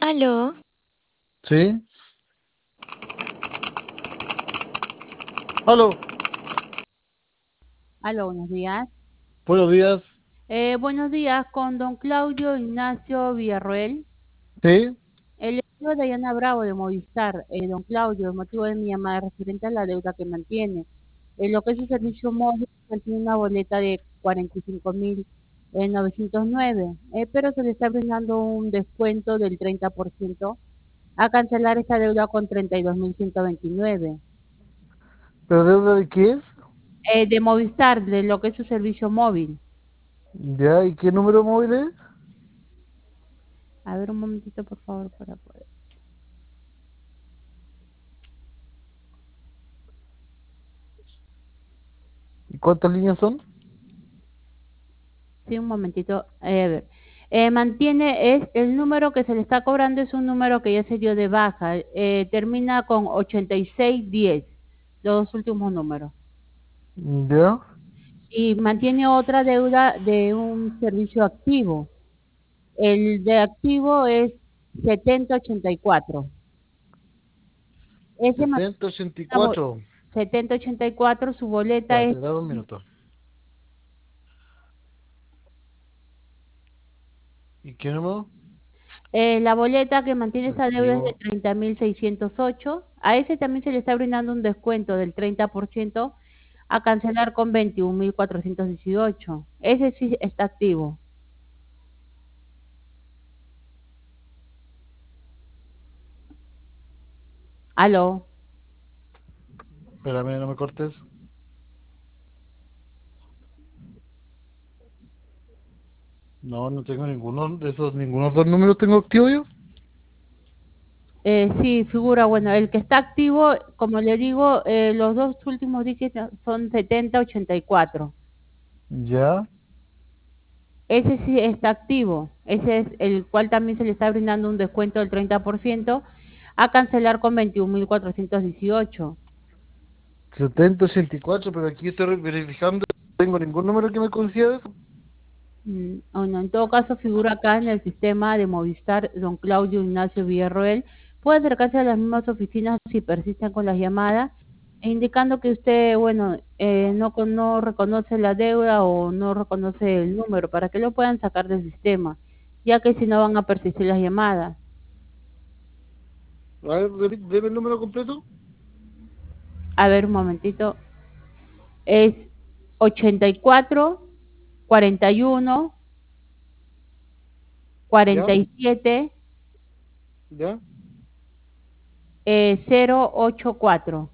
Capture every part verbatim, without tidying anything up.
Aló, Sí, aló, Aló, buenos días. buenos días. Eh, buenos días, con don Claudio Ignacio Villarroel. Sí, El equipo de Diana Bravo de Movistar, eh, don Claudio, el motivo de mi llamada es referente a la deuda que mantiene. En lo que es su servicio móvil, mantiene una boleta de cuarenta y cinco mil novecientos nueve, eh, pero se le está brindando un descuento del treinta por ciento a cancelar esta deuda con treinta y dos mil ciento veintinueve. pero ¿deuda de qué es? Eh, de Movistar, de lo que es su servicio móvil. Ya, ¿y qué número móvil es? A ver un momentito, por favor, para poder. ¿Y cuántas líneas son? Sí, un momentito. Eh, a ver. Eh, mantiene, es el número que se le está cobrando es un número que ya se dio de baja. Eh, termina con ochenta y seis diez, los dos últimos números. Ya, Y mantiene otra deuda de un servicio activo. El de activo es setenta ochenta y cuatro. Ese mantiene setenta ochenta y una bo- cuatro. setenta ochenta y cuatro, su boleta es, Espérate, dame un minuto. ¿Y qué número? eh, la boleta que mantiene esa deuda es de Activo. treinta mil seiscientos ocho. A ese también se le está brindando un descuento del treinta por ciento a cancelar con veintiún mil cuatrocientos dieciocho. Ese sí está activo. Aló. Espérame, no me cortes. No, no tengo ninguno de esos, ninguno de los dos números tengo activo yo. Eh, sí, figura, bueno, el que está activo, como le digo, eh, los dos últimos dígitos son setenta ochenta y cuatro. Ya, Ese sí está activo. Ese es el cual también se le está brindando un descuento del treinta por ciento a cancelar con veintiún mil cuatrocientos dieciocho. setenta ochenta y cuatro, pero aquí estoy verificando. No tengo ningún número que me coincida de eso. Mm, bueno, en todo caso figura acá en el sistema de Movistar don Claudio Ignacio Villarroel. Puede acercarse a las mismas oficinas si persisten con las llamadas, e indicando que usted, bueno, eh, no, con- no reconoce la deuda o no reconoce el número para que lo puedan sacar del sistema, ya que si no van a persistir las llamadas. A ver, repi- deme el número completo. A ver, un momentito. Es ochenta y cuatro cuarenta y uno cuarenta Ya, y siete ya. eh, cero ocho cuatro.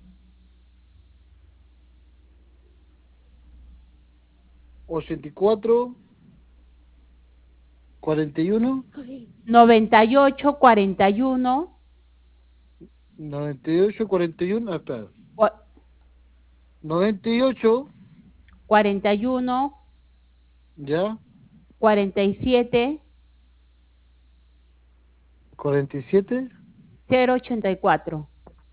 ochenta y cuatro, cuarenta y uno, noventa y ocho cuarenta y uno noventa y ocho, cuarenta y uno. Ah, espera. cua- noventa y ocho, cuarenta y uno ya, cuarenta y siete cuarenta y siete, cero ochenta y cuatro.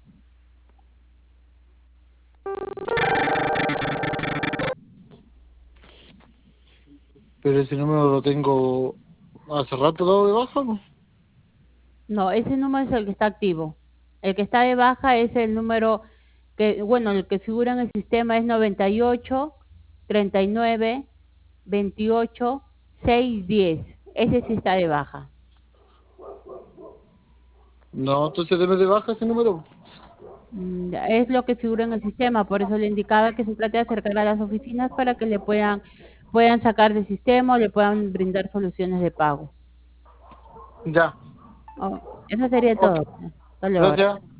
pero ese número lo tengo hace rato dado de baja, ¿no? No, ese número es el que está activo. El que está de baja es el número que, bueno, el que figura en el sistema es noventa y ocho treinta y nueve veintiocho seiscientos diez. Ese sí está de baja. No, entonces deme de baja ese número. Mm, Es lo que figura en el sistema, por eso le indicaba que se trate de acercar a las oficinas para que le puedan, puedan sacar del sistema o le puedan brindar soluciones de pago. Ya, Oh, eso sería ok, todo. Hasta luego. gracias.